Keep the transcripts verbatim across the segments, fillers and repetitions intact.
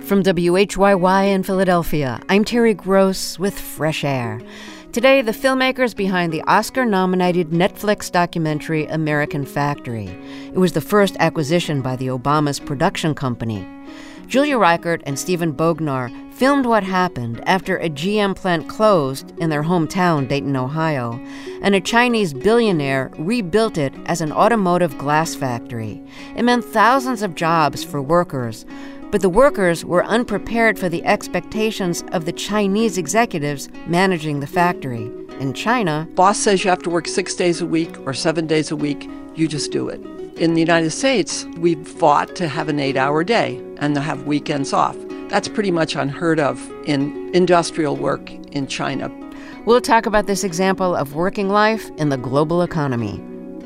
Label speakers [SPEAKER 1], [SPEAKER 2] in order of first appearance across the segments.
[SPEAKER 1] From W H Y Y in Philadelphia, I'm Terry Gross with Fresh Air. Today, the filmmakers behind the Oscar-nominated Netflix documentary American Factory. It was the first acquisition by the Obama's production company. Julia Reichert and Stephen Bognar filmed what happened after a G M plant closed in their hometown, Dayton, Ohio, and a Chinese billionaire rebuilt it as an automotive glass factory. It meant thousands of jobs for workers, but the workers were unprepared for the expectations of the Chinese executives managing the factory. In China,
[SPEAKER 2] boss says you have to work six days a week or seven days a week, you just do it. In the United States, we fought to have an eight-hour day and to have weekends off. That's pretty much unheard of in industrial work in China.
[SPEAKER 1] We'll talk about this example of working life in the global economy.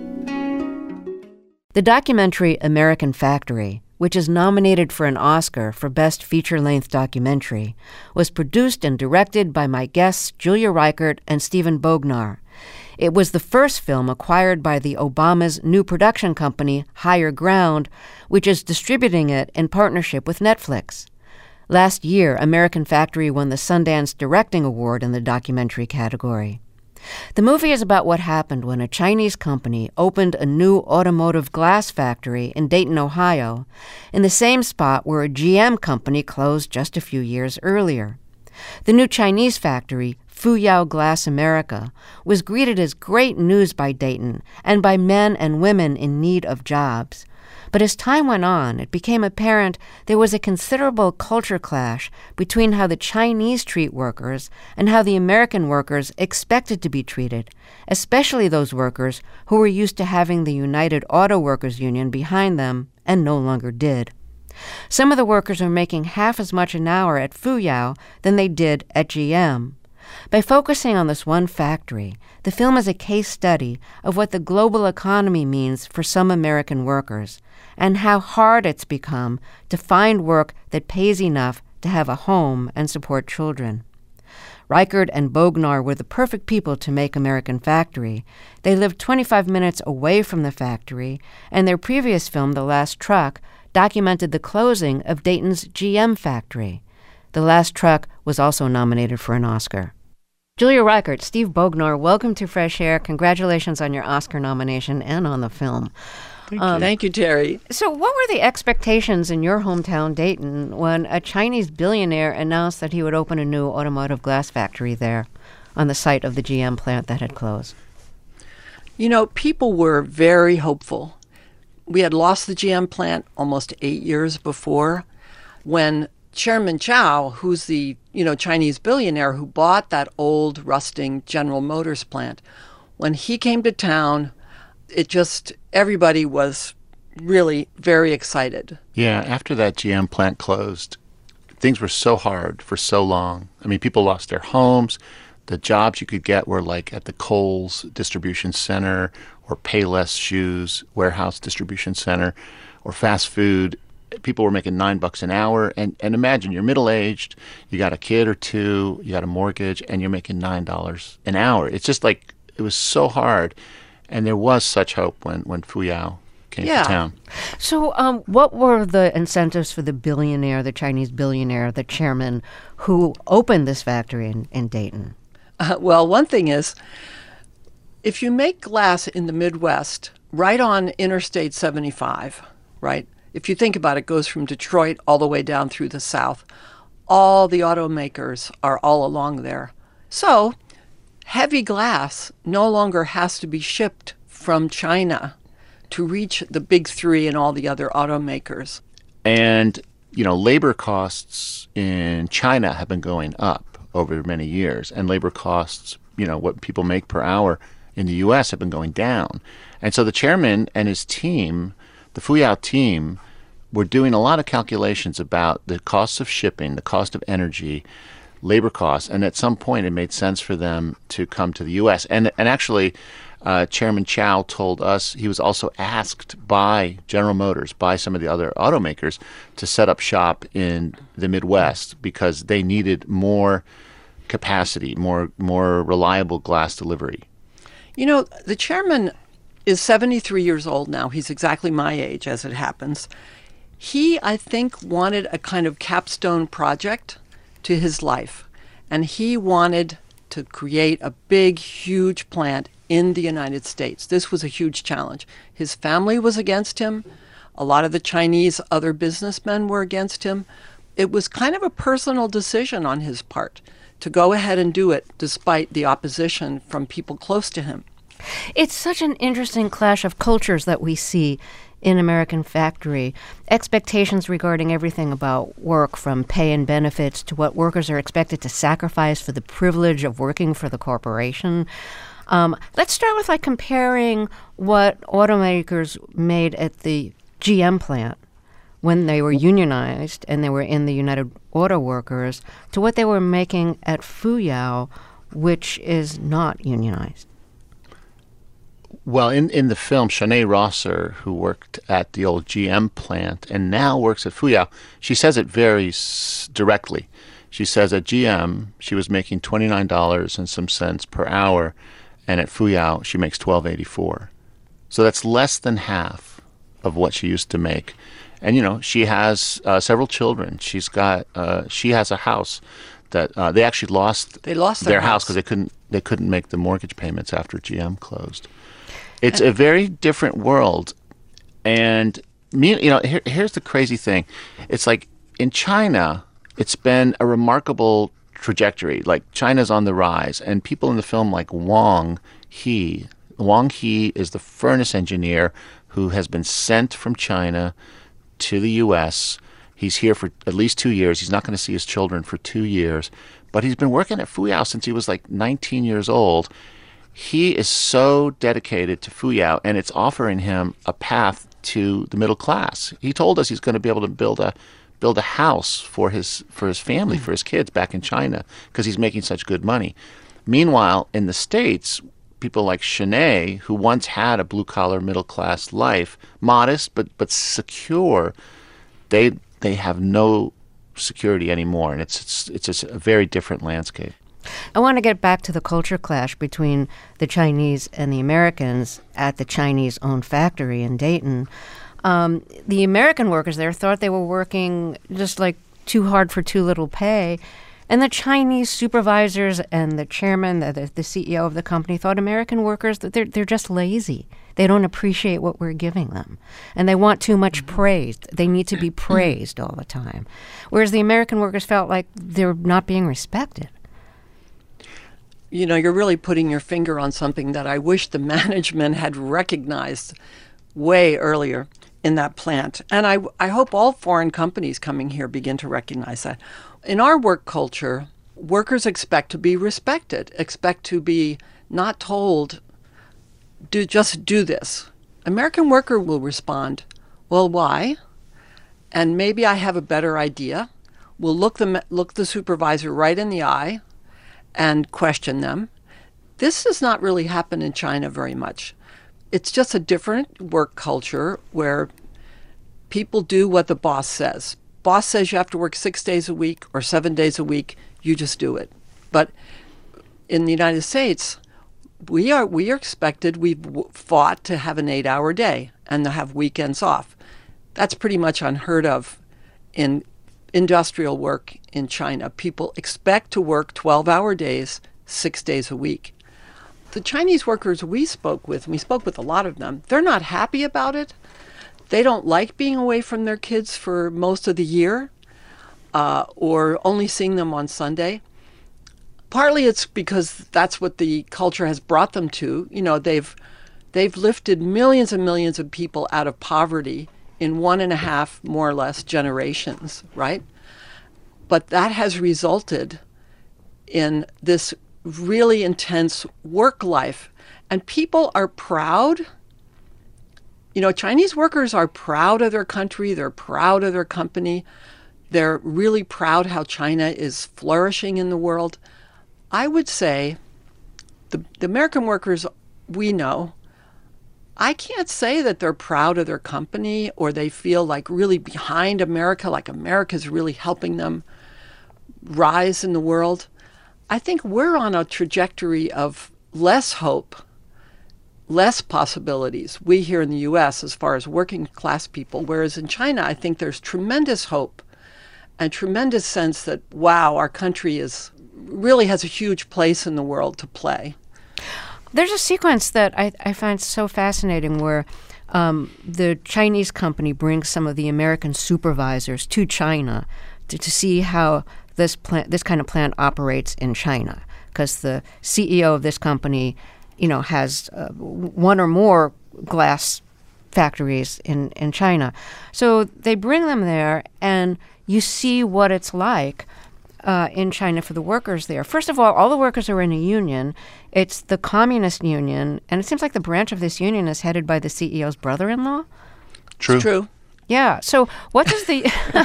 [SPEAKER 1] The documentary American Factory, which is nominated for an Oscar for Best Feature-Length Documentary, was produced and directed by my guests Julia Reichert and Stephen Bognar. It was the first film acquired by the Obama's new production company, Higher Ground, which is distributing it in partnership with Netflix. Last year, American Factory won the Sundance Directing Award in the documentary category. The movie is about what happened when a Chinese company opened a new automotive glass factory in Dayton, Ohio, in the same spot where a G M company closed just a few years earlier. The new Chinese factory, Fuyao Glass America, was greeted as great news by Dayton and by men and women in need of jobs. But as time went on, it became apparent there was a considerable culture clash between how the Chinese treat workers and how the American workers expected to be treated, especially those workers who were used to having the United Auto Workers Union behind them and no longer did. Some of the workers are making half as much an hour at Fuyao than they did at G M. By focusing on this one factory, the film is a case study of what the global economy means for some American workers and how hard it's become to find work that pays enough to have a home and support children. Reichert and Bognar were the perfect people to make American Factory. They lived twenty-five minutes away from the factory, and their previous film, The Last Truck, documented the closing of Dayton's G M factory. The Last Truck was also nominated for an Oscar. Julia Reichert, Steve Bognar, welcome to Fresh Air. Congratulations on your Oscar nomination and on the film.
[SPEAKER 2] Thank you. Um, Thank you, Terry.
[SPEAKER 1] So what were the expectations in your hometown, Dayton, when a Chinese billionaire announced that he would open a new automotive glass factory there on the site of the G M plant that had closed?
[SPEAKER 2] You know, people were very hopeful. We had lost the G M plant almost eight years before when Chairman Chow, who's the, you know, Chinese billionaire who bought that old rusting General Motors plant, when he came to town, it just, everybody was really very excited.
[SPEAKER 3] Yeah, after that G M plant closed, things were so hard for so long. I mean, people lost their homes. The jobs you could get were like at the Kohl's distribution center or Payless Shoes warehouse distribution center or fast food. People were making nine bucks an hour. And, and imagine you're middle-aged, you got a kid or two, you got a mortgage, and you're making nine dollars an hour. It's just like, it was so hard. And there was such hope when, when Fuyao came
[SPEAKER 2] yeah.
[SPEAKER 3] to town.
[SPEAKER 1] So um, what were the incentives for the billionaire, the Chinese billionaire, the chairman, who opened this factory in, in Dayton?
[SPEAKER 2] Uh, well, one thing is, if you make glass in the Midwest, right on Interstate seventy-five, right? If you think about it, it goes from Detroit all the way down through the South. All the automakers are all along there. So heavy glass no longer has to be shipped from China to reach the big three and all the other automakers.
[SPEAKER 3] And, you know, labor costs in China have been going up over many years. And labor costs, you know, what people make per hour in the U S have been going down. And so the chairman and his team, the Fuyao team, were doing a lot of calculations about the costs of shipping, the cost of energy, labor costs, and at some point it made sense for them to come to the U S. And and actually, uh, Chairman Chow told us he was also asked by General Motors, by some of the other automakers, to set up shop in the Midwest because they needed more capacity, more more reliable glass delivery.
[SPEAKER 2] You know, the chairman is seventy-three years old now. He's exactly my age, as it happens. He, I think, wanted a kind of capstone project to his life. And he wanted to create a big, huge plant in the United States. This was a huge challenge. His family was against him. A lot of the Chinese other businessmen were against him. It was kind of a personal decision on his part to go ahead and do it despite the opposition from people close to him.
[SPEAKER 1] It's such an interesting clash of cultures that we see in American Factory. Expectations regarding everything about work, from pay and benefits to what workers are expected to sacrifice for the privilege of working for the corporation. Um, let's start with like comparing what automakers made at the G M plant when they were unionized and they were in the United Auto Workers to what they were making at Fuyao, which is not unionized.
[SPEAKER 3] Well, in, in the film, Shanae Rosser, who worked at the old G M plant and now works at Fuyao, she says it very s- directly. She says at G M, she was making twenty-nine dollars and some cents per hour, and at Fuyao, she makes twelve eighty-four. So that's less than half of what she used to make. And, you know, she has uh, several children. She's got, uh, she has a house that uh, they actually lost,
[SPEAKER 2] They lost their
[SPEAKER 3] their house
[SPEAKER 2] house.
[SPEAKER 3] because they couldn't, they couldn't make the mortgage payments after G M closed. It's a very different world. And, me, you know, here, here's the crazy thing. It's like in China, it's been a remarkable trajectory. Like China's on the rise. And people in the film like Wang He. Wang He is the furnace engineer who has been sent from China to the U S. He's here for at least two years. He's not going to see his children for two years. But he's been working at Fuyao since he was like nineteen years old. He is so dedicated to Fuyao, and it's offering him a path to the middle class. He told us he's going to be able to build a build a house for his for his family, for his kids back in China, because he's making such good money. Meanwhile, in the States, people like Shanae, who once had a blue-collar middle-class life, modest but but secure, they they have no security anymore, and it's it's it's just a very different landscape.
[SPEAKER 1] I want to get back to the culture clash between the Chinese and the Americans at the Chinese-owned factory in Dayton. Um, the American workers there thought they were working just like too hard for too little pay. And the Chinese supervisors and the chairman, the, the, the C E O of the company, thought American workers, that they're, they're just lazy. They don't appreciate what we're giving them. And they want too much praise. They need to be praised all the time. Whereas the American workers felt like they're not being respected.
[SPEAKER 2] You know, you're really putting your finger on something that I wish the management had recognized way earlier in that plant. And I, I hope all foreign companies coming here begin to recognize that. In our work culture, workers expect to be respected, expect to be not told, do just do this. American worker will respond, well, why? And maybe I have a better idea. We'll look the, look the supervisor right in the eye and question them. This does not really happen in China very much. It's just a different work culture where people do what the boss says. Boss says you have to work six days a week or seven days a week, you just do it. But in the United States, we are we are expected, we've fought to have an eight-hour day and to have weekends off. That's pretty much unheard of in industrial work in China. People expect to work twelve-hour days, six days a week. The Chinese workers we spoke with, we spoke with a lot of them, they're not happy about it. They don't like being away from their kids for most of the year uh, or only seeing them on Sunday. Partly it's because that's what the culture has brought them to. You know, they've they've lifted millions and millions of people out of poverty in one and a half, more or less, generations, right? But that has resulted in this really intense work life. And people are proud. You know, Chinese workers are proud of their country. They're proud of their company. They're really proud how China is flourishing in the world. I would say the, the American workers we know, I can't say that they're proud of their company or they feel like really behind America, like America's really helping them rise in the world. I think we're on a trajectory of less hope, less possibilities, we here in the U S, as far as working class people, whereas in China, I think there's tremendous hope and tremendous sense that, wow, our country is really has a huge place in the world to play.
[SPEAKER 1] There's a sequence that I, I find so fascinating where um, the Chinese company brings some of the American supervisors to China to, to see how this plant, this kind of plant operates in China, because the C E O of this company, you know, has uh, one or more glass factories in, in China. So they bring them there, and you see what it's like uh, in China for the workers there. First of all, all the workers are in a union. It's the Communist Union, and it seems like the branch of this union is headed by the C E O's brother-in-law.
[SPEAKER 3] True.
[SPEAKER 2] It's true.
[SPEAKER 1] Yeah. So what does the...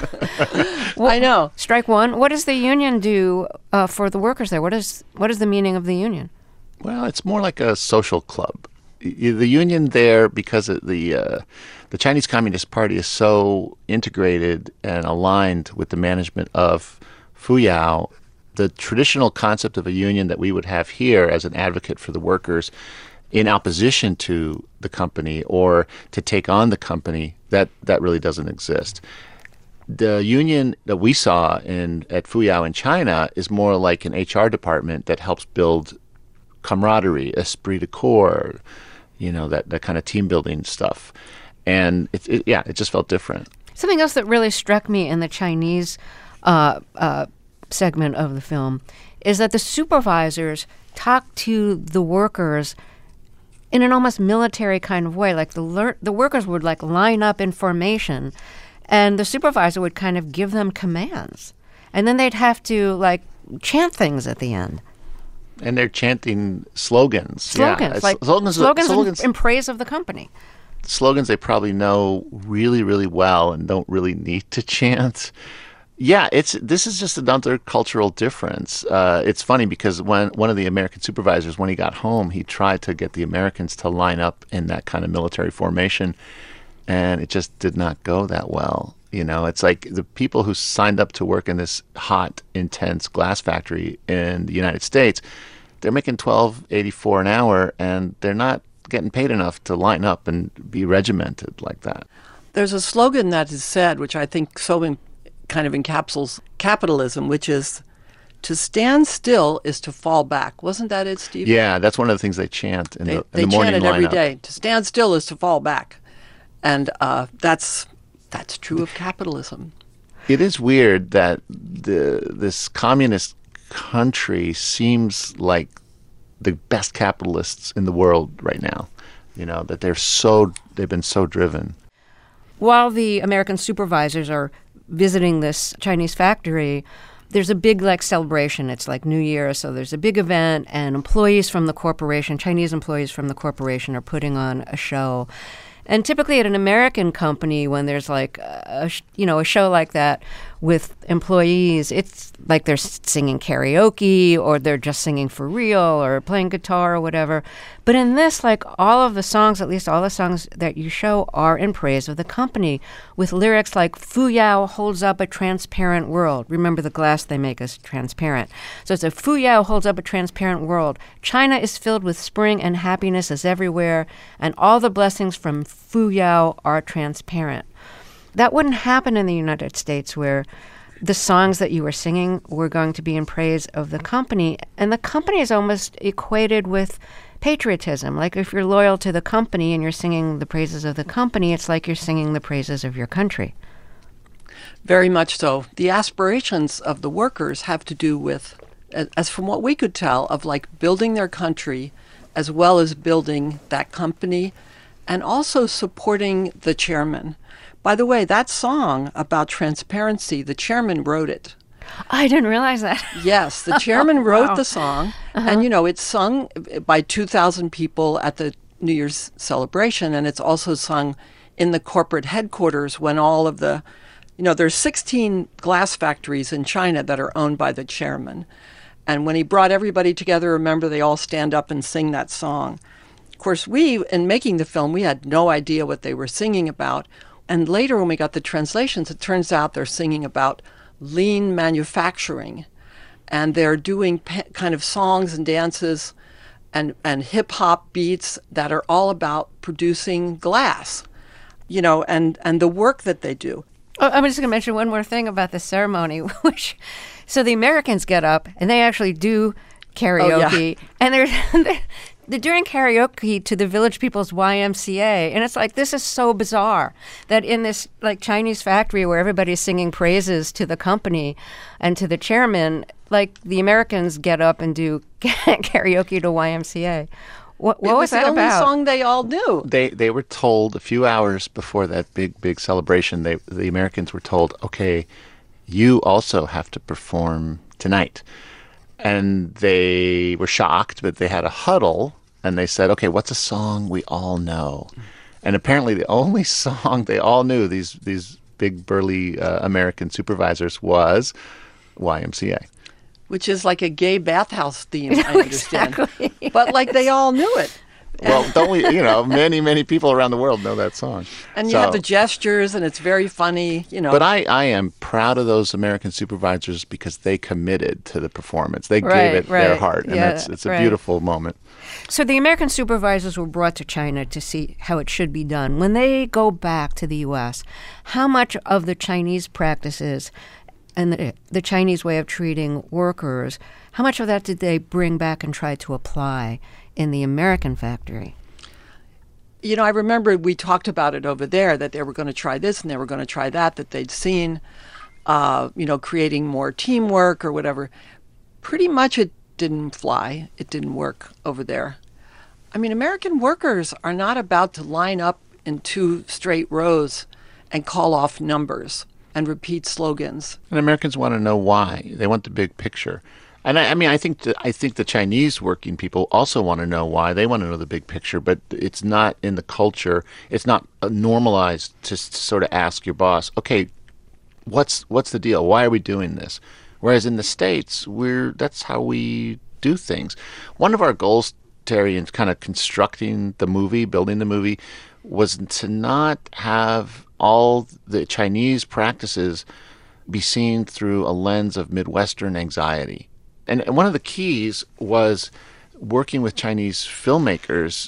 [SPEAKER 1] well,
[SPEAKER 2] I know.
[SPEAKER 1] Strike one. What does the union do uh, for the workers there? What is what is the meaning of the union?
[SPEAKER 3] Well, it's more like a social club. Y- The union there, because of the uh, the Chinese Communist Party is so integrated and aligned with the management of Fuyao, the traditional concept of a union that we would have here as an advocate for the workers in opposition to the company or to take on the company, that, that really doesn't exist. The union that we saw in at Fuyao in China is more like an H R department that helps build camaraderie, esprit de corps, you know, that, that kind of team building stuff. And it, it, yeah, it just felt different.
[SPEAKER 1] Something else that really struck me in the Chinese uh, uh, segment of the film is that the supervisors talk to the workers in an almost military kind of way. Like the lear- the workers would like line up in formation, and the supervisor would kind of give them commands, and then they'd have to like chant things at the end.
[SPEAKER 3] And they're chanting slogans.
[SPEAKER 1] Slogans,
[SPEAKER 3] yeah.
[SPEAKER 1] like
[SPEAKER 3] slogans,
[SPEAKER 1] slogans,
[SPEAKER 3] slogans,
[SPEAKER 1] in, in praise of the company.
[SPEAKER 3] slogans they probably know really, really well and don't really need to chant. Yeah, it's this is just another cultural difference. Uh, it's funny because when one of the American supervisors, when he got home, he tried to get the Americans to line up in that kind of military formation, and it just did not go that well. You know, it's like the people who signed up to work in this hot, intense glass factory in the United States, they're making twelve eighty-four an hour, and they're not getting paid enough to line up and be regimented like that.
[SPEAKER 2] There's a slogan that is said, which I think so in, kind of encapsulates capitalism, which is, to stand still is to fall back. Wasn't that it, Steve?
[SPEAKER 3] Yeah, that's one of the things they chant in
[SPEAKER 2] They,
[SPEAKER 3] the, in
[SPEAKER 2] they
[SPEAKER 3] the morning
[SPEAKER 2] chant it every
[SPEAKER 3] lineup.
[SPEAKER 2] day. To stand still is to fall back. And uh, that's that's true of capitalism.
[SPEAKER 3] It is weird that the this communist country seems like the best capitalists in the world right now. You know, that they're so they've been so driven.
[SPEAKER 1] While the American supervisors are visiting this Chinese factory, there's a big like celebration. It's like New Year, so there's a big event, and employees from the corporation, Chinese employees from the corporation, are putting on a show. And typically at an American company, when there's like a, you know, a show like that with employees, it's like they're singing karaoke or they're just singing for real or playing guitar or whatever. But in this, like all of the songs, at least all the songs that you show, are in praise of the company with lyrics like Fuyao holds up a transparent world. Remember, the glass they make is transparent. So it's a Fuyao holds up a transparent world. China is filled with spring and happiness is everywhere, and all the blessings from Fuyao are transparent. That wouldn't happen in the United States, where the songs that you were singing were going to be in praise of the company. And the company is almost equated with patriotism. Like if you're loyal to the company and you're singing the praises of the company, it's like you're singing the praises of your country.
[SPEAKER 2] Very much so. The aspirations of the workers have to do with, as from what we could tell, of like building their country as well as building that company and also supporting the chairman. By the way, that song about transparency, the chairman wrote it.
[SPEAKER 1] I didn't realize that.
[SPEAKER 2] Yes, the chairman wrote
[SPEAKER 1] Wow.
[SPEAKER 2] the song,
[SPEAKER 1] Uh-huh.
[SPEAKER 2] and, you know, it's sung by two thousand people at the New Year's celebration, and it's also sung in the corporate headquarters when all of the, you know, there's sixteen glass factories in China that are owned by the chairman. And when he brought everybody together, remember, they all stand up and sing that song. Of course, we, in making the film, we had no idea what they were singing about. And later when we got the translations, it turns out they're singing about lean manufacturing. And they're doing pe- kind of songs and dances and, and hip hop beats that are all about producing glass, you know, and, and the work that they do.
[SPEAKER 1] Oh, I'm just going to mention one more thing about the ceremony, which, so the Americans get up and they actually do karaoke,
[SPEAKER 2] oh, yeah.
[SPEAKER 1] and they're, they're they're doing karaoke to the Village People's Y M C A, and it's like, this is so bizarre that in this like Chinese factory where everybody's singing praises to the company and to the chairman, like the Americans get up and do karaoke to Y M C A. What, what
[SPEAKER 2] it
[SPEAKER 1] was,
[SPEAKER 2] was
[SPEAKER 1] that
[SPEAKER 2] the
[SPEAKER 1] about?
[SPEAKER 2] only song they all knew.
[SPEAKER 3] They they were told a few hours before that big big celebration. They the Americans were told, okay, you also have to perform tonight, and they were shocked. But they had a huddle and they said, okay, what's a song we all know? And apparently, the only song they all knew, these these big burly uh, American supervisors, was Y M C A.
[SPEAKER 2] Which is like a gay bathhouse theme, I understand.
[SPEAKER 1] Exactly.
[SPEAKER 2] But like they all knew it.
[SPEAKER 3] Well, don't we, you know, many, many people around the world know that song.
[SPEAKER 2] And you
[SPEAKER 3] So-
[SPEAKER 2] have the gestures, and it's very funny, you know.
[SPEAKER 3] But I, I am proud of those American supervisors because they committed to the performance. They
[SPEAKER 1] Right,
[SPEAKER 3] gave it their
[SPEAKER 1] right.
[SPEAKER 3] heart, and
[SPEAKER 1] Yeah,
[SPEAKER 3] that's it's a
[SPEAKER 1] right.
[SPEAKER 3] beautiful moment.
[SPEAKER 1] So the American supervisors were brought to China to see how it should be done. When they go back to the U S, how much of the Chinese practices and the, the Chinese way of treating workers, how much of that did they bring back and try to apply in the American factory?
[SPEAKER 2] You know, I remember we talked about it over there, that they were going to try this and they were going to try that, that they'd seen, uh, you know, creating more teamwork or whatever. Pretty much it didn't fly. It didn't work over there. I mean, American workers are not about to line up in two straight rows and call off numbers and repeat slogans.
[SPEAKER 3] And Americans want to know why. They want the big picture. And I, I mean, I think the, I think the Chinese working people also want to know why. They want to know the big picture, but it's not in the culture. It's not uh, normalized to s- sort of ask your boss, okay, what's what's the deal? Why are we doing this? Whereas in the States, we're that's how we do things. One of our goals, Terry, in kind of constructing the movie, building the movie, was to not have all the Chinese practices be seen through a lens of Midwestern anxiety. And and one of the keys was working with Chinese filmmakers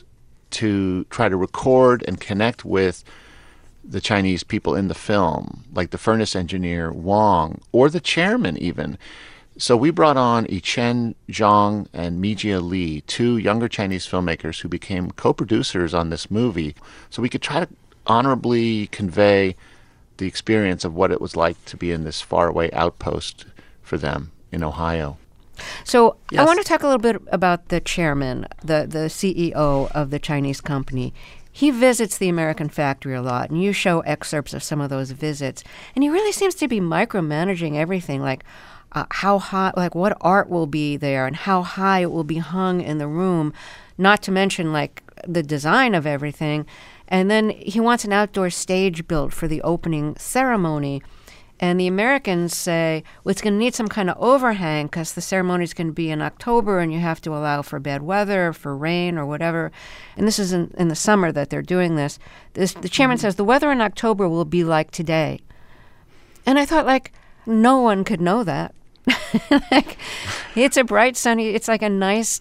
[SPEAKER 3] to try to record and connect with the Chinese people in the film, like the furnace engineer Wang, or the chairman even. So we brought on Yichen Zhang and Mijia Li, two younger Chinese filmmakers who became co-producers on this movie, so we could try to honorably convey the experience of what it was like to be in this faraway outpost for them in Ohio.
[SPEAKER 1] So I
[SPEAKER 2] Yes.
[SPEAKER 1] want to talk a little bit about the chairman, the, the C E O of the Chinese company. He visits the American factory a lot, and you show excerpts of some of those visits. And he really seems to be micromanaging everything, like uh, how high, like what art will be there and how high it will be hung in the room, not to mention like the design of everything. And then he wants an outdoor stage built for the opening ceremony. And the Americans say, well, it's going to need some kind of overhang because the ceremony is going to be in October and you have to allow for bad weather, for rain or whatever. And this is in, in the summer that they're doing this. this. The chairman says the weather in October will be like today. And I thought, like, no one could know that. Like, it's a bright, sunny, it's like a nice,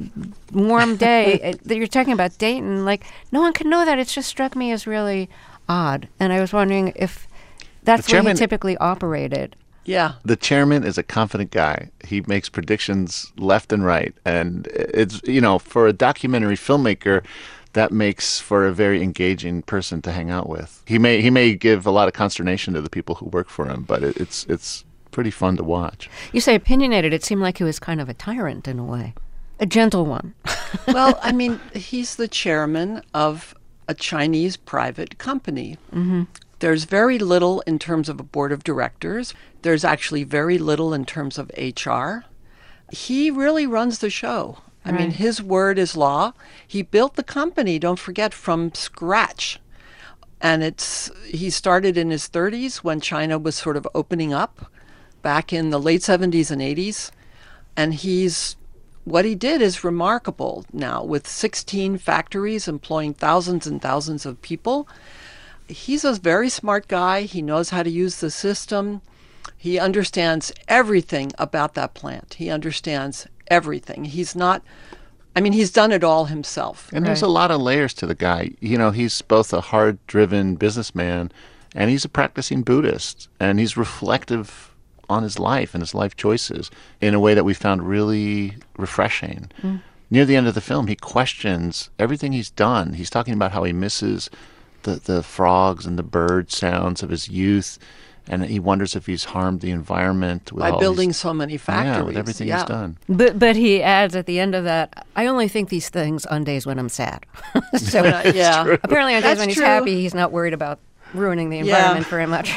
[SPEAKER 1] warm day. It- that you're talking about Dayton. Like, no one could know that. It just struck me as really odd. And I was wondering if that's
[SPEAKER 3] The
[SPEAKER 1] where he
[SPEAKER 3] chairman-
[SPEAKER 1] typically operated.
[SPEAKER 2] Yeah.
[SPEAKER 3] The chairman is a confident guy. He makes predictions left and right. And it's, you know, for a documentary filmmaker, that makes for a very engaging person to hang out with. He may he may give a lot of consternation to the people who work for him, but it, it's it's pretty fun to watch.
[SPEAKER 1] You say opinionated. It seemed like he was kind of a tyrant in a way, a gentle one.
[SPEAKER 2] Well, I mean, he's the chairman of a Chinese private company. Mm-hmm. There's very little in terms of a board of directors. There's actually very little in terms of H R. He really runs the show. I mean,
[SPEAKER 1] Right.
[SPEAKER 2] his word is law. He built the company, don't forget, from scratch. And it's he started in his thirties when China was sort of opening up back in the late seventies and eighties. And he's what he did is remarkable now with sixteen factories employing thousands and thousands of people. He's a very smart guy. He knows how to use the system. He understands everything about that plant. He understands everything. He's not I mean, he's done it all himself.
[SPEAKER 3] And there's a lot of layers to the guy. You know, he's both a hard-driven businessman and he's a practicing Buddhist. And he's reflective on his life and his life choices in a way that we found really refreshing. Mm. Near the end of the film, he questions everything he's done. He's talking about how he misses the, the frogs and the bird sounds of his youth. And he wonders if he's harmed the environment with
[SPEAKER 2] by
[SPEAKER 3] all
[SPEAKER 2] building
[SPEAKER 3] these,
[SPEAKER 2] so many factories.
[SPEAKER 3] Yeah, with everything
[SPEAKER 2] yeah.
[SPEAKER 3] he's done.
[SPEAKER 1] But but he adds at the end of that, I only think these things on days when I'm sad. So
[SPEAKER 2] uh, yeah,
[SPEAKER 3] true.
[SPEAKER 1] Apparently on days
[SPEAKER 2] That's
[SPEAKER 1] when he's
[SPEAKER 2] true.
[SPEAKER 1] happy, he's not worried about ruining the
[SPEAKER 2] Yeah.
[SPEAKER 1] environment very much.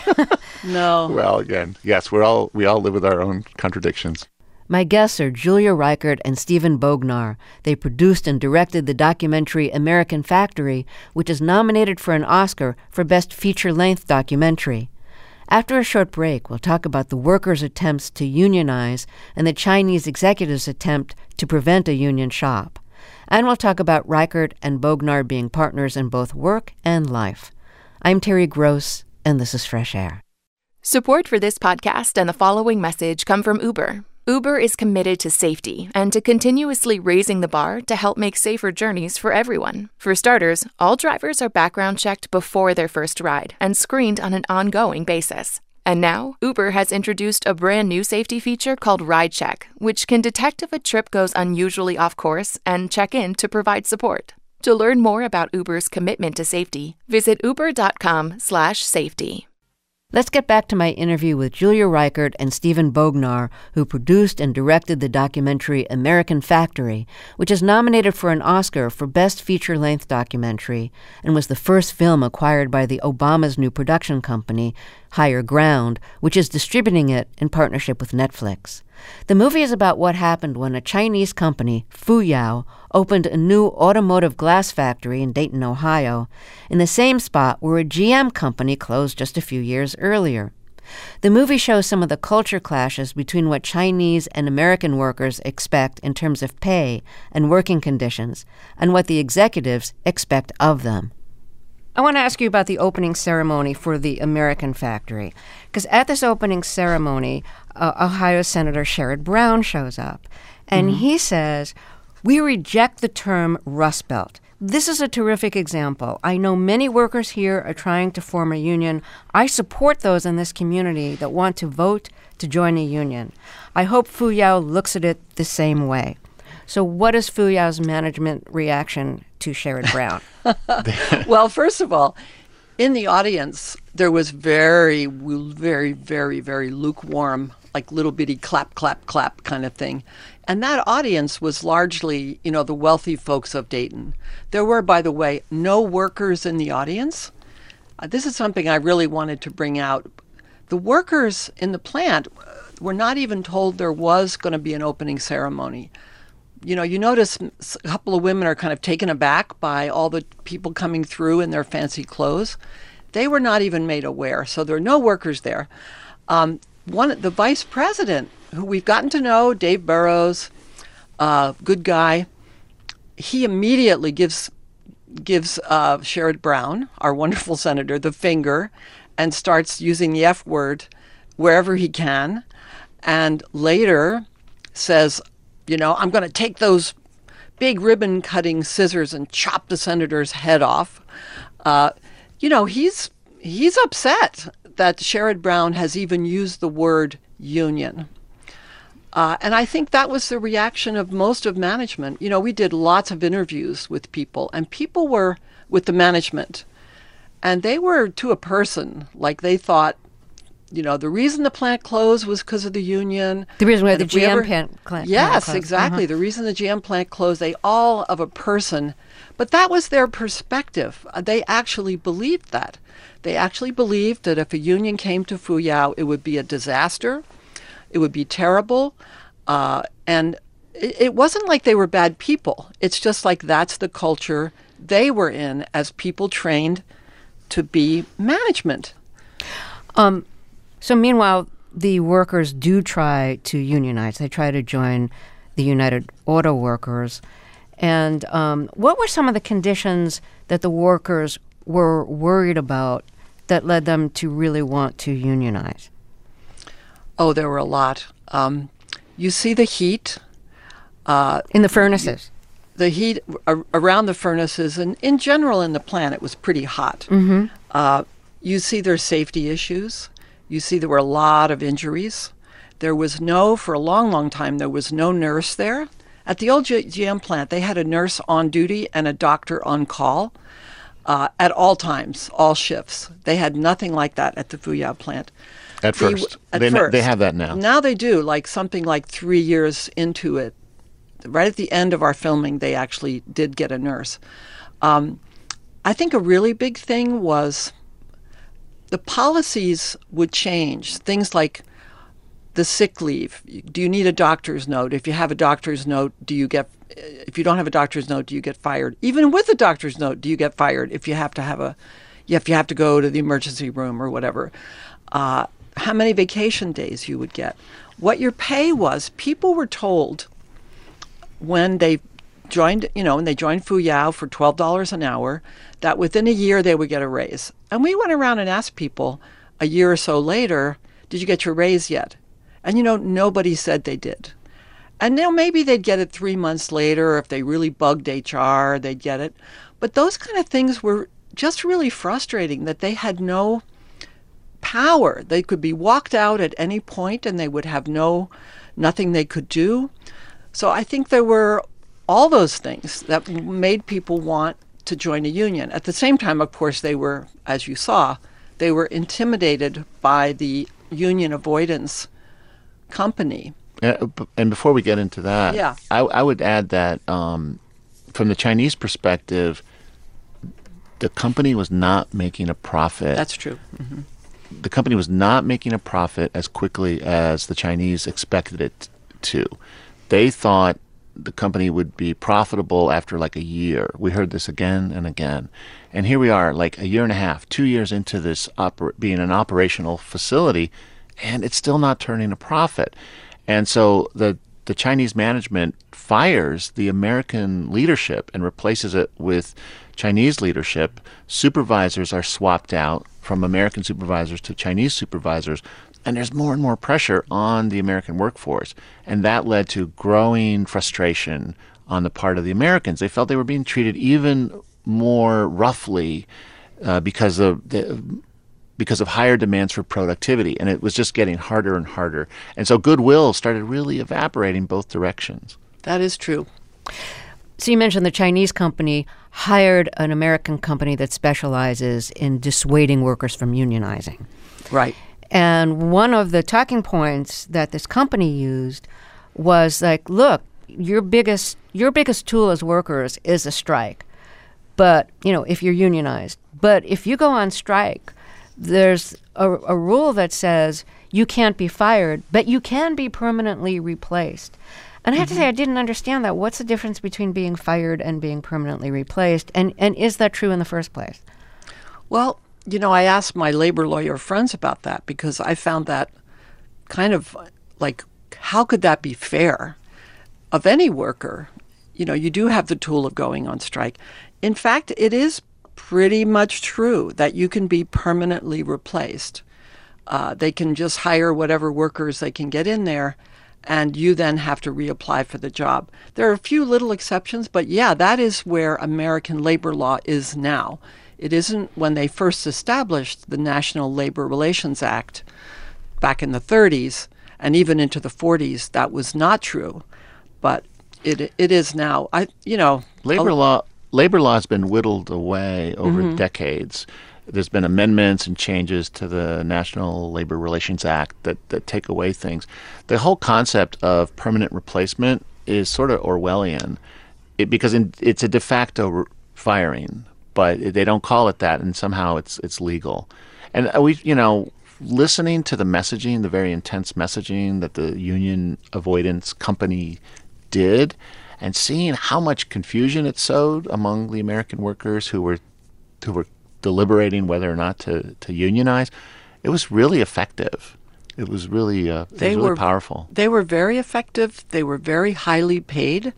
[SPEAKER 2] No.
[SPEAKER 3] Well, again, yes, we're all we all live with our own contradictions.
[SPEAKER 1] My guests are Julia Reichert and Steven Bognar. They produced and directed the documentary American Factory, which is nominated for an Oscar for Best Feature-Length Documentary. After a short break, we'll talk about the workers' attempts to unionize and the Chinese executives' attempt to prevent a union shop. And we'll talk about Reichert and Bognar being partners in both work and life. I'm Terry Gross, and this is Fresh Air.
[SPEAKER 4] Support for this podcast and the following message come from Uber. Uber is committed to safety and to continuously raising the bar to help make safer journeys for everyone. For starters, all drivers are background checked before their first ride and screened on an ongoing basis. And now, Uber has introduced a brand new safety feature called Ride Check, which can detect if a trip goes unusually off course and check in to provide support. To learn more about Uber's commitment to safety, visit uber.com slash safety.
[SPEAKER 1] Let's get back to my interview with Julia Reichert and Steven Bognar, who produced and directed the documentary American Factory, which is nominated for an Oscar for Best Feature-Length Documentary and was the first film acquired by the Obama's new production company, Higher Ground, which is distributing it in partnership with Netflix. The movie is about what happened when a Chinese company, Fuyao, opened a new automotive glass factory in Dayton, Ohio, in the same spot where a G M company closed just a few years earlier. The movie shows some of the culture clashes between what Chinese and American workers expect in terms of pay and working conditions and what the executives expect of them. I want to ask you about the opening ceremony for the American Factory, because at this opening ceremony, uh, Ohio Senator Sherrod Brown shows up, and mm-hmm. he says, "We reject the term Rust Belt. This is a terrific example. I know many workers here are trying to form a union. I support those in this community that want to vote to join a union. I hope Fuyao looks at it the same way." So what is Fuyao's management reaction to Sherrod Brown?
[SPEAKER 2] Well, first of all, in the audience, there was very, very, very, very lukewarm, like little bitty clap, clap, clap kind of thing. And that audience was largely, you know, the wealthy folks of Dayton. There were, by the way, no workers in the audience. Uh, this is something I really wanted to bring out. The workers in the plant were not even told there was going to be an opening ceremony. You know, you notice a couple of women are kind of taken aback by all the people coming through in their fancy clothes. They were not even made aware, so there are no workers there. Um, one, the vice president, who we've gotten to know, Dave Burrows, uh, good guy, he immediately gives gives uh, Sherrod Brown, our wonderful senator, the finger, and starts using the F word wherever he can, and later says, you know, I'm going to take those big ribbon-cutting scissors and chop the senator's head off. Uh, you know, he's he's upset that Sherrod Brown has even used the word union. Uh, and I think that was the reaction of most of management. You know, we did lots of interviews with people, and people were with the management. And they were to a person, like they thought, you know, the reason the plant closed was because of the union.
[SPEAKER 1] The reason why
[SPEAKER 2] And
[SPEAKER 1] the
[SPEAKER 2] if we
[SPEAKER 1] G M
[SPEAKER 2] ever-
[SPEAKER 1] plant, plant
[SPEAKER 2] Yes,
[SPEAKER 1] closed.
[SPEAKER 2] exactly.
[SPEAKER 1] Uh-huh.
[SPEAKER 2] The reason the G M plant closed, they all of a person. But that was their perspective. Uh, They actually believed that. They actually believed that if a union came to Fuyao, it would be a disaster. It would be terrible. Uh, and it, it wasn't like they were bad people. It's just like that's the culture they were in as people trained to be management.
[SPEAKER 1] Um, so meanwhile, the workers do try to unionize. They try to join the United Auto Workers. And um, what were some of the conditions that the workers were worried about that led them to really want to unionize?
[SPEAKER 2] Oh, there were a lot. Um, you see the heat. Uh,
[SPEAKER 1] In the furnaces?
[SPEAKER 2] the heat a- around the furnaces and in general in the plant, it was pretty hot.
[SPEAKER 1] Mm-hmm.
[SPEAKER 2] Uh, you see there's safety issues. You see there were a lot of injuries. There was no, for a long, long time, there was no nurse there. At the old G M plant, they had a nurse on duty and a doctor on call uh, at all times, all shifts. They had nothing like that at the Fuyao plant.
[SPEAKER 3] At
[SPEAKER 2] The-
[SPEAKER 3] first.
[SPEAKER 2] at
[SPEAKER 3] they,
[SPEAKER 2] first.
[SPEAKER 3] they have that now.
[SPEAKER 2] Now they do, like something like three years into it. Right at the end of our filming, they actually did get a nurse. Um, I think a really big thing was the policies would change. Things like the sick leave. Do you need a doctor's note? If you have a doctor's note, do you get, if you don't have a doctor's note, do you get fired? Even with a doctor's note, do you get fired if you have to have a, if you have to go to the emergency room or whatever? Uh, how many vacation days you would get? What your pay was. People were told when they joined, you know, when they joined Fuyao for twelve dollars an hour, that within a year they would get a raise. And we went around and asked people a year or so later, did you get your raise yet? And, you know, nobody said they did. And now maybe they'd get it three months later. If they really bugged H R, they'd get it. But those kind of things were just really frustrating, that they had no power. They could be walked out at any point and they would have no, nothing they could do. So I think there were all those things that made people want to join a union. At the same time, of course, they were, as you saw, they were intimidated by the union avoidance company.
[SPEAKER 3] Uh, b- and before we get into that,
[SPEAKER 2] Yeah.
[SPEAKER 3] I, I would add that um, from the Chinese perspective, the company was not making a profit.
[SPEAKER 2] That's true. Mm-hmm.
[SPEAKER 3] The company was not making a profit as quickly as the Chinese expected it to. They thought the company would be profitable after like a year. We heard this again and again. And here we are, like a year and a half, two years into this oper- being an operational facility, and it's still not turning a profit. And so the the Chinese management fires the American leadership and replaces it with Chinese leadership. Supervisors are swapped out from American supervisors to Chinese supervisors. And there's more and more pressure on the American workforce. And that led to growing frustration on the part of the Americans. They felt they were being treated even more roughly uh, because of the, because of higher demands for productivity. And it was just getting harder and harder. And so goodwill started really evaporating both directions.
[SPEAKER 2] That is true.
[SPEAKER 1] So you mentioned the Chinese company hired an American company that specializes in dissuading workers from unionizing.
[SPEAKER 2] Right.
[SPEAKER 1] And one of the talking points that this company used was like, look, your biggest your biggest tool as workers is a strike. But, you know, if you're unionized. But if you go on strike, there's a, a rule that says you can't be fired, but you can be permanently replaced. And I have mm-hmm. to say, I didn't understand that. What's the difference between being fired and being permanently replaced? And and is that true in the first place?
[SPEAKER 2] Well, you know, I asked my labor lawyer friends about that because I found that kind of like, how could that be fair of any worker? You know, you do have the tool of going on strike. In fact, it is pretty much true that you can be permanently replaced. Uh, they can just hire whatever workers they can get in there, and you then have to reapply for the job. There are a few little exceptions, but yeah, that is where American labor law is now. It isn't when they first established the National Labor Relations Act back in the thirties and even into the forties. That was not true, but it it is now. I you know
[SPEAKER 3] labor
[SPEAKER 2] a,
[SPEAKER 3] law labor law has been whittled away over mm-hmm. decades. There's been amendments and changes to the National Labor Relations Act that, that take away things. The whole concept of permanent replacement is sort of Orwellian it, because in, it's a de facto re- firing. But they don't call it that, and somehow it's it's legal. And we, you know, listening to the messaging, the very intense messaging that the union avoidance company did, and seeing how much confusion it sowed among the American workers who were who were deliberating whether or not to, to unionize, it was really effective. It was really uh, it
[SPEAKER 2] they
[SPEAKER 3] was really
[SPEAKER 2] were
[SPEAKER 3] powerful.
[SPEAKER 2] They were very effective. They were very highly paid,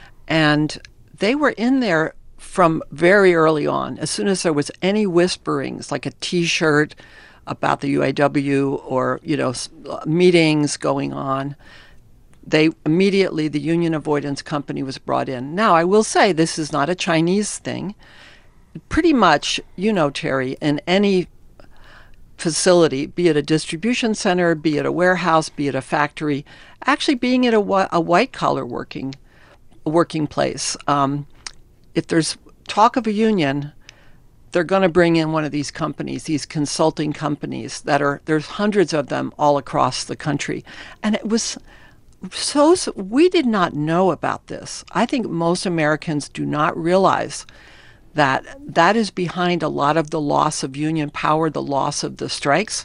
[SPEAKER 2] and they were in there from very early on. As soon as there was any whisperings, like a T-shirt about the U A W or, you know, meetings going on, they immediately, the union avoidance company was brought in. Now, I will say this is not a Chinese thing. Pretty much, you know, Terry, in any facility, be it a distribution center, be it a warehouse, be it a factory, actually being at a, a white-collar working working place, um, if there's talk of a union, they're going to bring in one of these companies, these consulting companies that are, there's hundreds of them all across the country. And it was so, so we did not know about this. I think most Americans do not realize that that is behind a lot of the loss of union power, the loss of the strikes.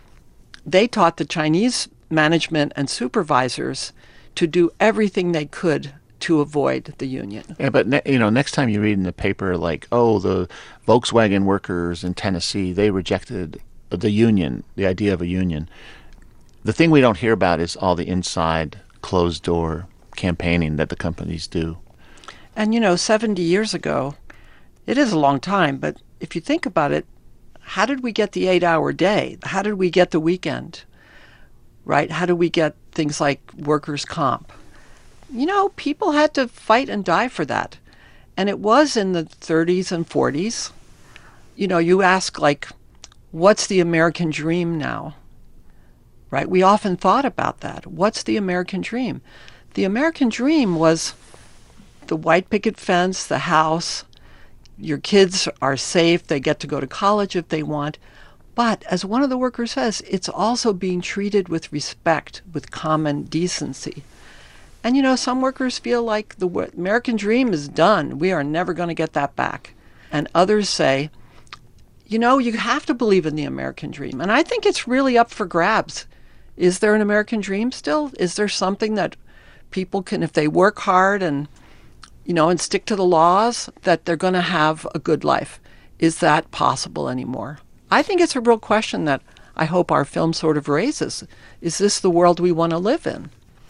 [SPEAKER 2] They taught the Chinese management and supervisors to do everything they could to avoid the union.
[SPEAKER 3] Yeah, but ne- you know, next time you read in the paper like, oh, the Volkswagen workers in Tennessee, they rejected the union, the idea of a union. The thing we don't hear about is all the inside closed door campaigning that the companies do.
[SPEAKER 2] And you know, seventy years ago, it is a long time, but if you think about it, how did we get the eight-hour day? How did we get the weekend? Right? How did we get things like workers' comp? You know, people had to fight and die for that. And it was in the thirties and forties. You know, you ask, like, what's the American dream now? Right? We often thought about that. What's the American dream? The American dream was the white picket fence, the house. Your kids are safe. They get to go to college if they want. But as one of the workers says, it's also being treated with respect, with common decency. And, you know, some workers feel like the American dream is done. We are never going to get that back. And others say, you know, you have to believe in the American dream. And I think it's really up for grabs. Is there an American dream still? Is there something that people can, if they work hard and, you know, and stick to the laws, that they're going to have a good life? Is that possible anymore? I think it's a real question that I hope our film sort of raises. Is this the world we want to live in?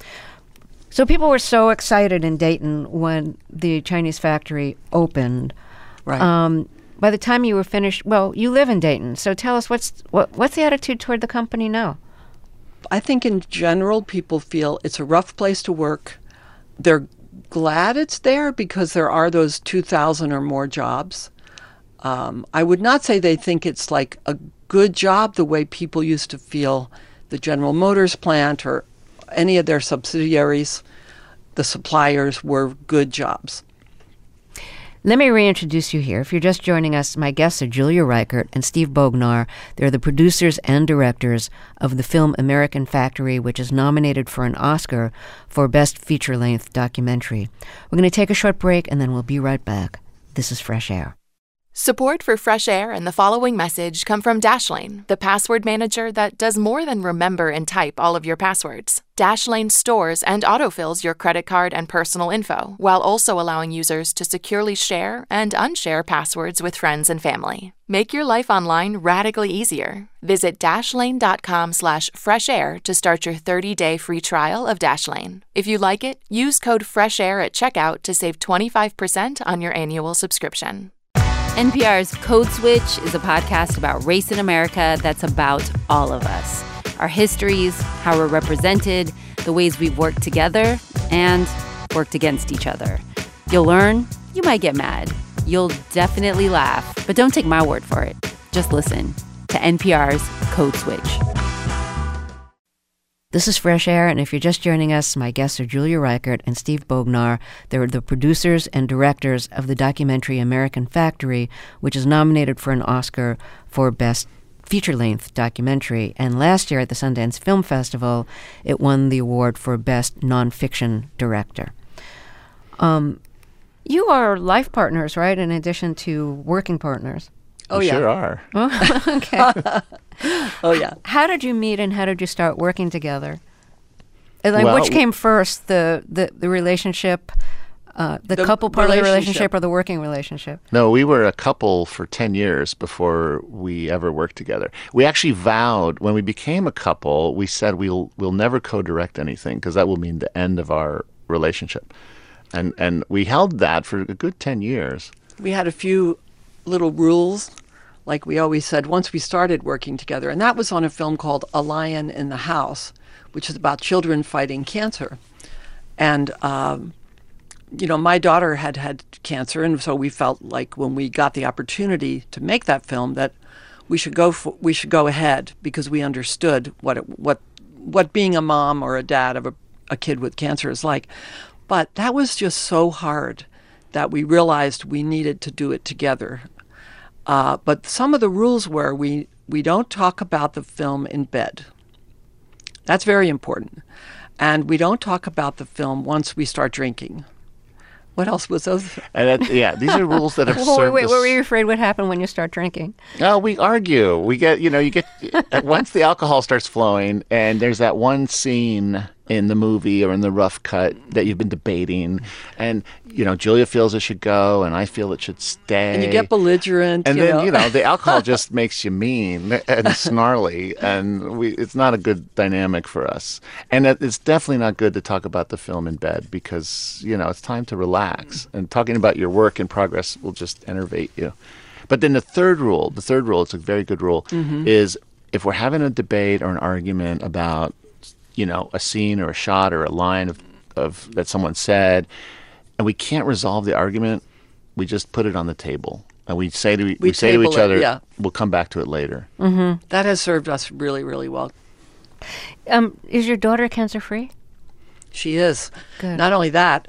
[SPEAKER 1] So people were so excited in Dayton when the Chinese factory opened.
[SPEAKER 2] Right.
[SPEAKER 1] Um, by the time you were finished, well, you live in Dayton, so tell us what's what, what's the attitude toward the company now?
[SPEAKER 2] I think in general people feel it's a rough place to work. They're glad it's there because there are those two thousand or more jobs. Um, I would not say they think it's like a good job the way people used to feel the General Motors plant or any of their subsidiaries, the suppliers, were good jobs.
[SPEAKER 1] Let me reintroduce you here. If you're just joining us, my guests are Julia Reichert and Steve Bognar. They're the producers and directors of the film American Factory, which is nominated for an Oscar for Best Feature-Length Documentary. We're going to take a short break, and then we'll be right back. This is Fresh Air.
[SPEAKER 4] Support for Fresh Air and the following message come from Dashlane, the password manager that does more than remember and type all of your passwords. Dashlane stores and autofills your credit card and personal info, while also allowing users to securely share and unshare passwords with friends and family. Make your life online radically easier. Visit dashlane.com slash fresh air to start your thirty-day free trial of Dashlane. If you like it, use code FRESHAIR at checkout to save twenty-five percent on your annual subscription.
[SPEAKER 5] N P R's Code Switch is a podcast about race in America that's about all of us. Our histories, how we're represented, the ways we've worked together, and worked against each other. You'll learn, you might get mad, you'll definitely laugh, but don't take my word for it. Just listen to N P R's Code Switch.
[SPEAKER 1] This is Fresh Air, and if you're just joining us, my guests are Julia Reichert and Steve Bognar. They're the producers and directors of the documentary American Factory, which is nominated for an Oscar for Best Feature-Length Documentary. And last year at the Sundance Film Festival, it won the award for Best Nonfiction Director. Um, you are life partners, right, in addition to working partners?
[SPEAKER 2] Oh,
[SPEAKER 3] we
[SPEAKER 2] yeah.
[SPEAKER 3] sure are.
[SPEAKER 1] Oh, okay.
[SPEAKER 2] Oh, yeah.
[SPEAKER 1] How did you meet and how did you start working together? And, like,
[SPEAKER 3] Well,
[SPEAKER 1] which came first, the, the, the relationship, uh, the,
[SPEAKER 2] The
[SPEAKER 1] couple part of the
[SPEAKER 2] relationship.
[SPEAKER 1] relationship or the working relationship?
[SPEAKER 3] No, we were a couple for ten years before we ever worked together. We actually vowed, when we became a couple, we said we'll we'll never co-direct anything because that will mean the end of our relationship. And and we held that for a good ten years.
[SPEAKER 2] We had a few little rules, like we always said, once we started working together. And that was on a film called A Lion in the House, which is about children fighting cancer. And, um, you know, my daughter had had cancer, and so we felt like when we got the opportunity to make that film that we should go for, we should go ahead because we understood what it, what what being a mom or a dad of a, a kid with cancer is like. But that was just so hard that we realized we needed to do it together. Uh, but some of the rules were we, we don't talk about the film in bed. That's very important. And we don't talk about the film once we start drinking. What else was those?
[SPEAKER 3] And that, yeah, these are rules that have
[SPEAKER 1] Well,
[SPEAKER 3] served
[SPEAKER 1] wait, wait,
[SPEAKER 3] us.
[SPEAKER 1] what were you afraid would happen when you start drinking?
[SPEAKER 3] No, we argue. We get, you know, you get, once the alcohol starts flowing, and there's that one scene in the movie or in the rough cut that you've been debating, and, you know, Julia feels it should go, and I feel it should stay.
[SPEAKER 2] And you get belligerent.
[SPEAKER 3] And
[SPEAKER 2] you
[SPEAKER 3] then,
[SPEAKER 2] know.
[SPEAKER 3] you know, the alcohol just makes you mean and snarly, and we it's not a good dynamic for us. And it- it's definitely not good to talk about the film in bed because, you know, it's time to relax. And talking about your work in progress will just enervate you. But then the third rule, the third rule, it's a very good rule,
[SPEAKER 2] Mm-hmm.
[SPEAKER 3] is if we're having a debate or an argument about, you know, a scene or a shot or a line of, of that someone said, and we can't resolve the argument, we just put it on the table. And we say to we,
[SPEAKER 2] We
[SPEAKER 3] say to
[SPEAKER 2] table
[SPEAKER 3] each
[SPEAKER 2] it,
[SPEAKER 3] other,
[SPEAKER 2] yeah.
[SPEAKER 3] we'll come back to it later.
[SPEAKER 2] That has served us really, really well.
[SPEAKER 1] Um, is your daughter cancer-free?
[SPEAKER 2] She is.
[SPEAKER 1] Good.
[SPEAKER 2] Not only that,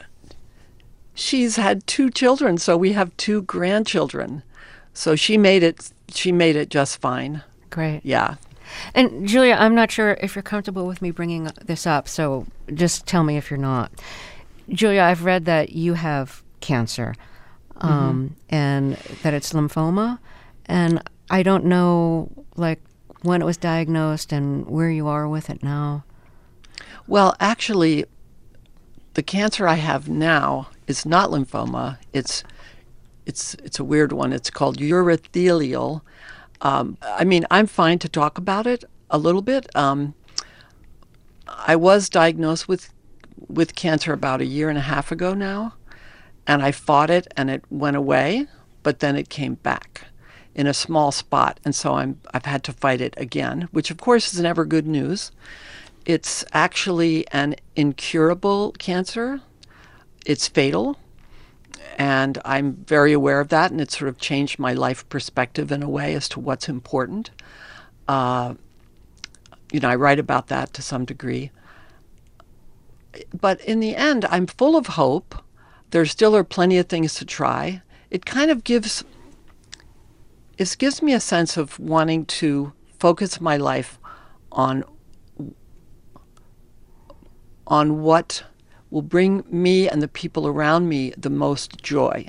[SPEAKER 2] she's had two children, so we have two grandchildren. So she made it. She made it just fine.
[SPEAKER 1] Great.
[SPEAKER 2] Yeah.
[SPEAKER 1] And Julia, I'm not sure if you're comfortable with me bringing this up, so just tell me if you're not. Julia, I've read that you have cancer, um, and that it's lymphoma, and I don't know, like, when it was diagnosed and where you are with it now.
[SPEAKER 2] Well, actually, the cancer I have now is not lymphoma. It's it's it's a weird one. It's called urothelial. Um, I mean, I'm fine to talk about it a little bit. Um, I was diagnosed with with cancer about a year and a half ago now, and I fought it, and it went away, but then it came back in a small spot, and so I'm I've had to fight it again, which of course is never good news. It's actually an incurable cancer. It's fatal, and I'm very aware of that, and it's sort of changed my life perspective in a way as to what's important. Uh, you know, I write about that to some degree. But in the end, I'm full of hope. There still are plenty of things to try. It kind of gives, it gives me a sense of wanting to focus my life on on what will bring me and the people around me the most joy.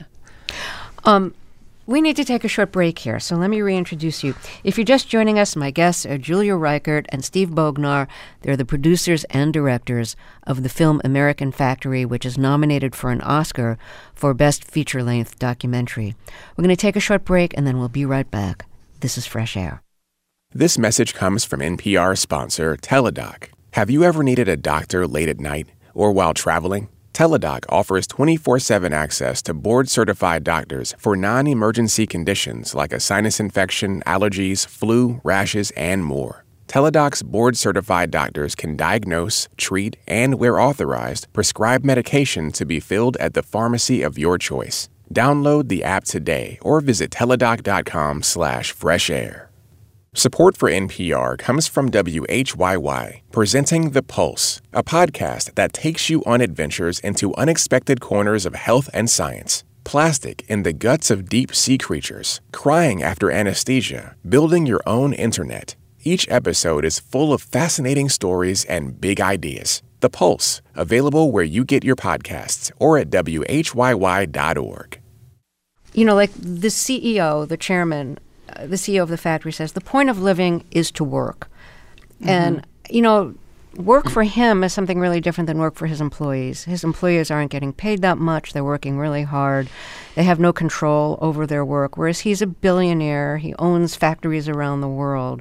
[SPEAKER 1] Um, we need to take a short break here, so let me reintroduce you. If you're just joining us, my guests are Julia Reichert and Steve Bognar. They're the producers and directors of the film American Factory, which is nominated for an Oscar for Best Feature-Length Documentary. We're going to take a short break, and then we'll be right back. This is Fresh Air.
[SPEAKER 6] This message comes from N P R sponsor Teladoc. Have you ever needed a doctor late at night or while traveling? Teladoc offers twenty-four seven access to board-certified doctors for non-emergency conditions like a sinus infection, allergies, flu, rashes, and more. Teladoc's board-certified doctors can diagnose, treat, and, where authorized, prescribe medication to be filled at the pharmacy of your choice. Download the app today or visit teladoc.com slash fresh air. Support for N P R comes from W H Y Y, presenting The Pulse, a podcast that takes you on adventures into unexpected corners of health and science. Plastic in the guts of deep-sea creatures, crying after anesthesia, building your own internet. Each episode is full of fascinating stories and big ideas. The Pulse, available where you get your podcasts or at W H Y Y dot org.
[SPEAKER 1] You know, like the C E O, the chairman, uh, the C E O of the factory says, the point of living is to work. Mm-hmm. And, you know, work for him is something really different than work for his employees. His employees aren't getting paid that much. They're working really hard. They have no control over their work, whereas he's a billionaire. He owns factories around the world.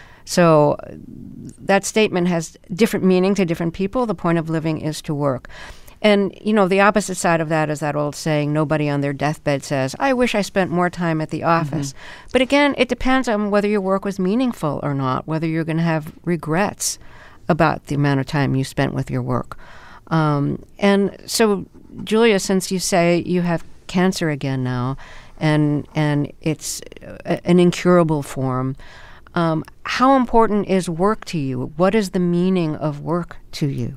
[SPEAKER 1] So that statement has different meaning to different people. The point of living is to work. And, you know, the opposite side of that is that old saying, nobody on their deathbed says, I wish I spent more time at the office. Mm-hmm. But again, it depends on whether your work was meaningful or not, whether you're going to have regrets about the amount of time you spent with your work. Um, and so, Julia, since you say you have cancer again now, and and it's a, an incurable form, um, how important is work to you? What is the meaning of work to you?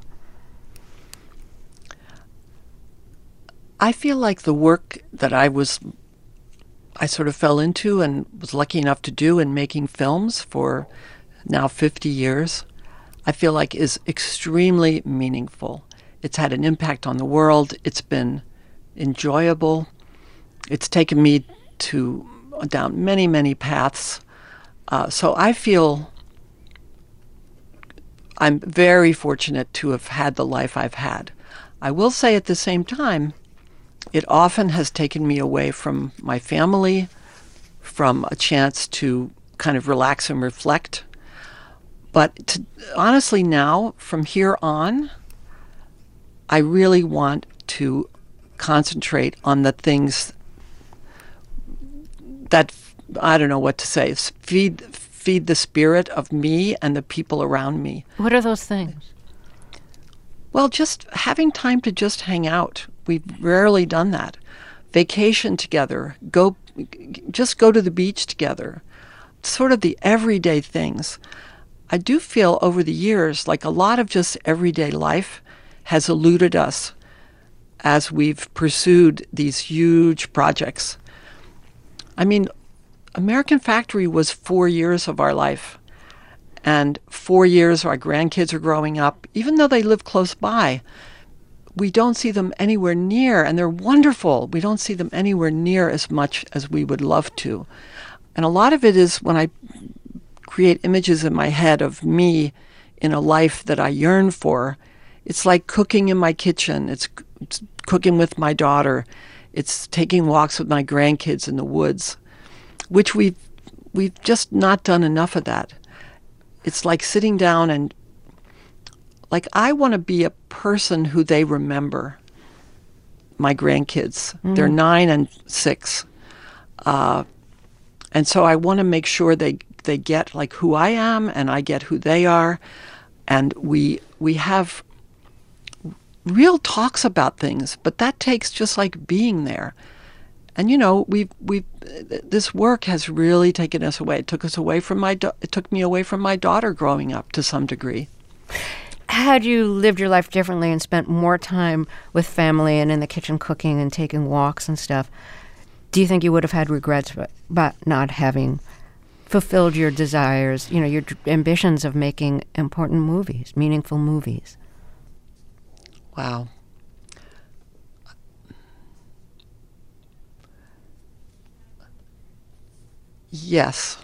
[SPEAKER 2] I feel like the work that I was, I sort of fell into and was lucky enough to do in making films for now fifty years, I feel like is extremely meaningful. It's had an impact on the world. It's been enjoyable. It's taken me to down many, many paths. Uh, so I feel I'm very fortunate to have had the life I've had. I will say at the same time, it often has taken me away from my family, from a chance to kind of relax and reflect. But to, honestly now, from here on, I really want to concentrate on the things that, I don't know what to say, feed, feed the spirit of me and the people around me.
[SPEAKER 1] What are those things?
[SPEAKER 2] Well, just having time to just hang out. We've rarely done that. Vacation together, go, just go to the beach together. Sort of the everyday things. I do feel over the years like a lot of just everyday life has eluded us as we've pursued these huge projects. I mean, American Factory was four years of our life. And four years our grandkids are growing up. Even though they live close by, we don't see them anywhere near, and they're wonderful. We don't see them anywhere near as much as we would love to. And a lot of it is when I create images in my head of me in a life that I yearn for. It's like cooking in my kitchen. It's, it's cooking with my daughter. It's taking walks with my grandkids in the woods, which we've, we've just not done enough of that. It's like sitting down and, like, I want to be a person who they remember, my grandkids. Mm. They're nine and six. Uh, and so I want to make sure they, they get, like, who I am and I get who they are. And we we have real talks about things, but that takes just, like, being there. And, you know, we've, we've, this work has really taken us away. It took us away from my, do- it took me away from my daughter growing up to some degree.
[SPEAKER 1] Had you lived your life differently and spent more time with family and in the kitchen cooking and taking walks and stuff, do you think you would have had regrets about not having fulfilled your desires, you know, your ambitions of making important movies, meaningful movies?
[SPEAKER 2] Wow. Yes.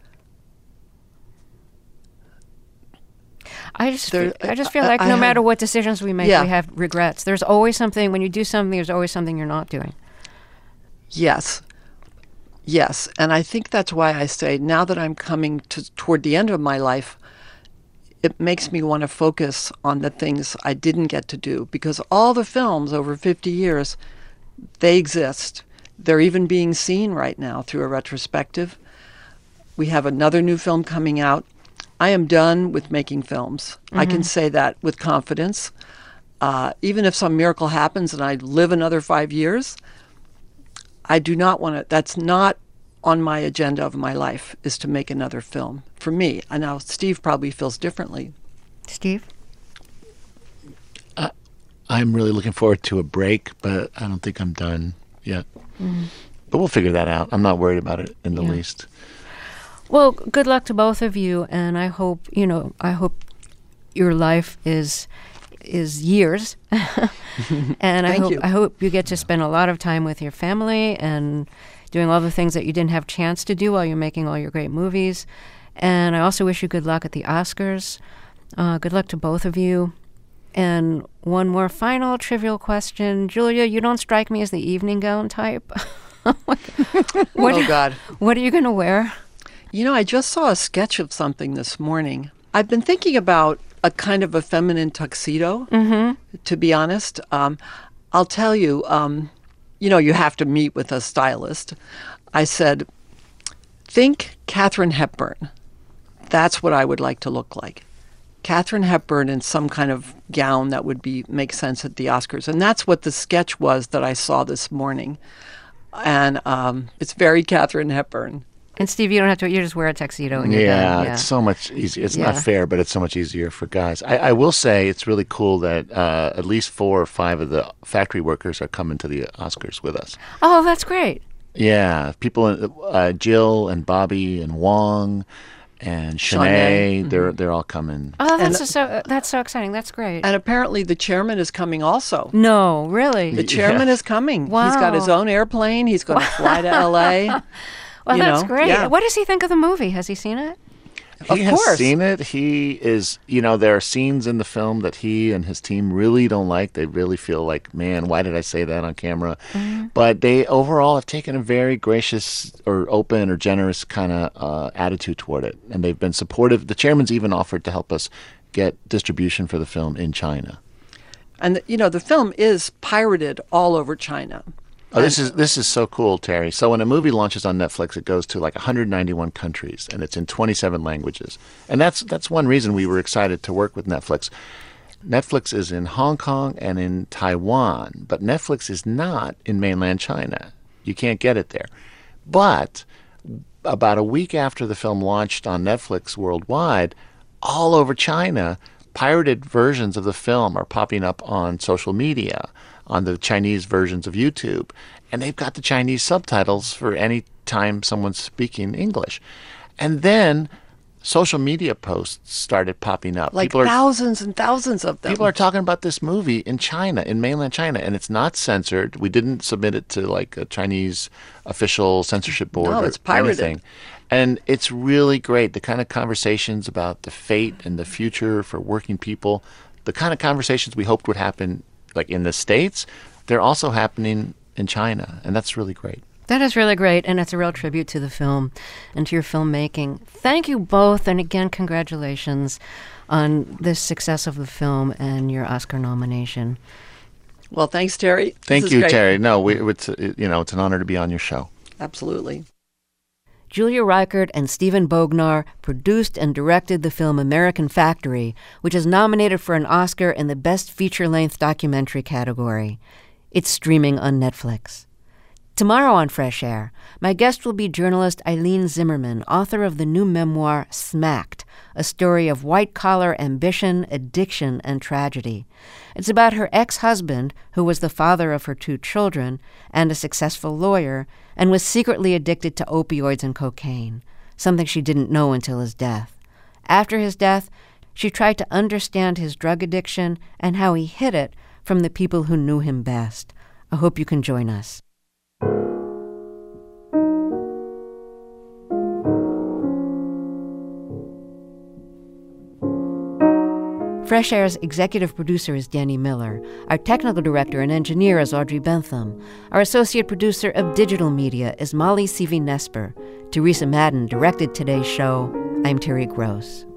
[SPEAKER 1] I just,
[SPEAKER 2] there,
[SPEAKER 1] I just feel like I, no I matter have, what decisions we make, yeah. we have regrets. There's always something, when you do something, there's always something you're not doing.
[SPEAKER 2] Yes. Yes. And I think that's why I say now that I'm coming to toward the end of my life, it makes me want to focus on the things I didn't get to do, because all the films over fifty years, they exist. They're even being seen right now through a retrospective. We have another new film coming out. I am done with making films. Mm-hmm. I can say that with confidence. Uh, even if some miracle happens and I live another five years, I do not want to, that's not on my agenda of my life, is to make another film for me. And now Steve probably feels differently.
[SPEAKER 1] Steve?
[SPEAKER 3] Uh, I'm really looking forward to a break, but I don't think I'm done yet. Mm-hmm. But we'll figure that out. I'm not worried about it in the yeah. least.
[SPEAKER 1] Well, good luck to both of you, and I hope, you know, I hope your life is is years. And I hope you. I hope you get to spend a lot of time with your family and doing all the things that you didn't have chance to do while you're making all your great movies. And I also wish you good luck at the Oscars. Uh, good luck to both of you. And one more final trivial question. Julia, you don't strike me as the evening gown type. what, what,
[SPEAKER 2] oh, God.
[SPEAKER 1] What are you going to wear?
[SPEAKER 2] You know, I just saw a sketch of something this morning. I've been thinking about a kind of a feminine tuxedo, mm-hmm. to be honest. Um, I'll tell you, um, you know, you have to meet with a stylist. I said, think Katharine Hepburn. That's what I would like to look like. Katharine Hepburn in some kind of gown that would be make sense at the Oscars. And that's what the sketch was that I saw this morning. And um, it's very Katharine Hepburn.
[SPEAKER 1] And Steve, you don't have to, you just wear a tuxedo and you're
[SPEAKER 3] yeah,
[SPEAKER 1] done. Yeah,
[SPEAKER 3] it's so much easier. It's
[SPEAKER 1] Yeah.
[SPEAKER 3] not fair, but it's so much easier for guys. I, I will say it's really cool that uh, at least four or five of the factory workers are coming to the Oscars with us.
[SPEAKER 1] Oh, that's great.
[SPEAKER 3] Yeah, people, uh, Jill and Bobby and Wong and Shanae,
[SPEAKER 2] Shanae.
[SPEAKER 3] they're they're all coming.
[SPEAKER 1] Oh, that's
[SPEAKER 2] And-
[SPEAKER 1] so uh, that's so exciting. That's great.
[SPEAKER 2] And apparently the chairman is coming also.
[SPEAKER 1] No, really.
[SPEAKER 2] The chairman
[SPEAKER 3] Yeah.
[SPEAKER 2] is coming. He's got his
[SPEAKER 1] Wow.
[SPEAKER 2] own airplane. He's going to fly to L A.
[SPEAKER 1] Well,
[SPEAKER 2] you
[SPEAKER 1] that's
[SPEAKER 2] know,
[SPEAKER 1] great.
[SPEAKER 2] yeah.
[SPEAKER 1] What does he think of the movie? Has he seen it?
[SPEAKER 2] Of
[SPEAKER 3] He has
[SPEAKER 2] course.
[SPEAKER 3] seen it. He is, you know, there are scenes in the film that he and his team really don't like. They really feel like, man, why did I say that on camera?
[SPEAKER 1] Mm-hmm.
[SPEAKER 3] But they overall have taken a very gracious or open or generous kind of uh, attitude toward it. And they've been supportive. The chairman's even offered to help us get distribution for the film in China.
[SPEAKER 2] And, you know, the film is pirated all over China.
[SPEAKER 3] Oh, this is this is so cool, Terry. So when a movie launches on Netflix, it goes to like one hundred ninety-one countries, and it's in twenty-seven languages. And that's that's one reason we were excited to work with Netflix. Netflix is in Hong Kong and in Taiwan, but Netflix is not in mainland China. You can't get it there. But about a week after the film launched on Netflix worldwide, all over China, pirated versions of the film are popping up on social media, on the Chinese versions of YouTube, and they've got the Chinese subtitles for any time someone's speaking English. And then social media posts started popping up.
[SPEAKER 2] Like
[SPEAKER 3] people are,
[SPEAKER 2] thousands and thousands of them.
[SPEAKER 3] people are talking about this movie in China, in mainland China, and it's not censored. We didn't submit it to like a Chinese official censorship board
[SPEAKER 2] No,
[SPEAKER 3] or
[SPEAKER 2] it's pirated.
[SPEAKER 3] anything. And it's really great, the kind of conversations about the fate and the future for working people, the kind of conversations we hoped would happen like in the States, they're also happening in China, and that's really great.
[SPEAKER 1] That is really great, and it's a real tribute to the film and to your filmmaking. Thank you both, and again, congratulations on the success of the film and your Oscar nomination.
[SPEAKER 2] Well, thanks, Terry. This
[SPEAKER 3] Thank
[SPEAKER 2] is
[SPEAKER 3] you,
[SPEAKER 2] great.
[SPEAKER 3] Terry. No, we, it's you know it's an honor to be on your show.
[SPEAKER 2] Absolutely.
[SPEAKER 1] Julia Reichert and Stephen Bognar produced and directed the film American Factory, which is nominated for an Oscar in the Best Feature-Length Documentary category. It's streaming on Netflix. Tomorrow on Fresh Air, my guest will be journalist Eileen Zimmerman, author of the new memoir Smacked, a story of white-collar ambition, addiction, and tragedy. It's about her ex-husband, who was the father of her two children and a successful lawyer, and was secretly addicted to opioids and cocaine, something she didn't know until his death. After his death, she tried to understand his drug addiction and how he hid it from the people who knew him best. I hope you can join us. Fresh Air's executive producer is Danny Miller. Our technical director and engineer is Audrey Bentham. Our associate producer of digital media is Molly Seavey-Nesper. Teresa Madden directed today's show. I'm Terry Gross.